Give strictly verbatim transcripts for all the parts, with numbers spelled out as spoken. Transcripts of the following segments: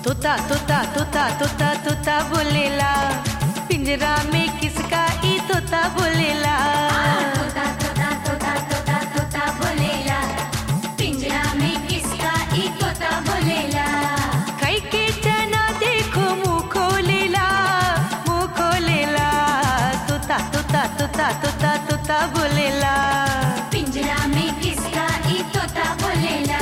तोता तोता तोता तोता तोता बोलेला, पिंजरा में किसका ई तोता बोलेला। तोता तोता तोता तोता तोता बोलेला, पिंजरा में किसका ई तोता बोलेला। खाई के चना देखो मुँह खोलेला, मुँह खोलेला। तोता तोता तोता तोता तोता बोलेला, पिंजरा में किसका ई तोता बोलेला।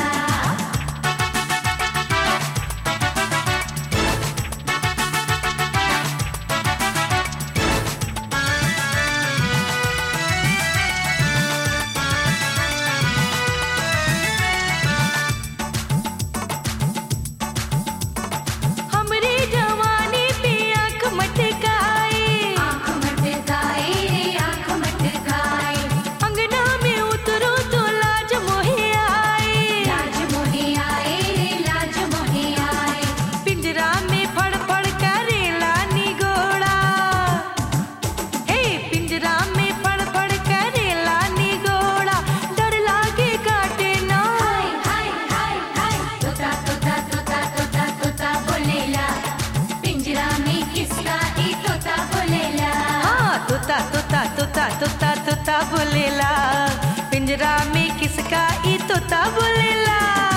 तोता तोता तोता तोता तोता बोलेला, पिंजरा में किसका ई तोता बोलेला।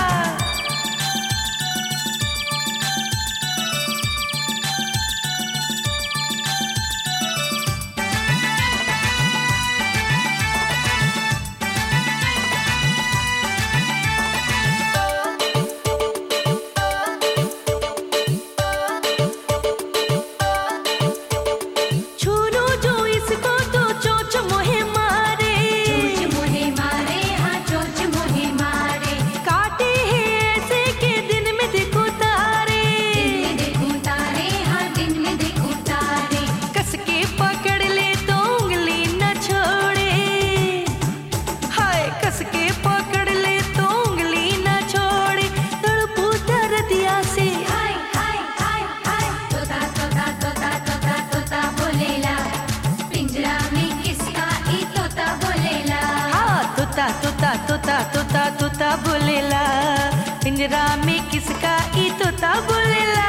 तोता तोता तोता तोता बोलेला, पिंजरा में किसका ई तोता बोलेला।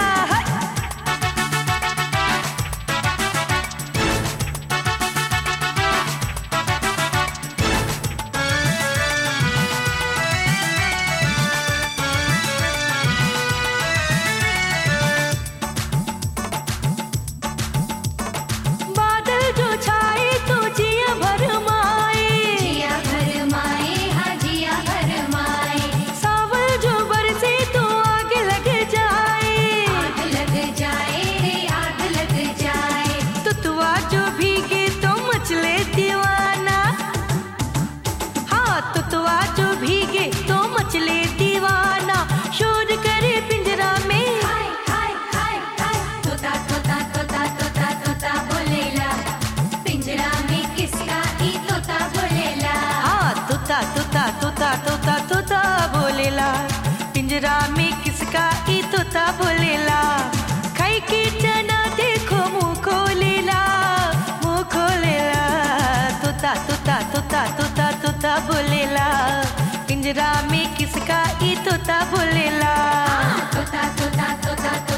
तोता जो भीगे तो मचले दीवाना, शोर करे पिंजरा में। हाय हाय हाय हाय, तोता तोता तोता तोता तोता बोलेला, पिंजरा में किसका ई तोता बोलेला। हाँ तोता तोता तोता तोता तोता बोलेला, पिंजरा में किसका ई तोता बोलेला। खाई के चना देखो मुँह खोलेला, मुँह खोलेला। तोता तोता तोता तोता तोता बोलेला, पिंजरा में किसका ई तोता बोलेला। तोता तोता तोता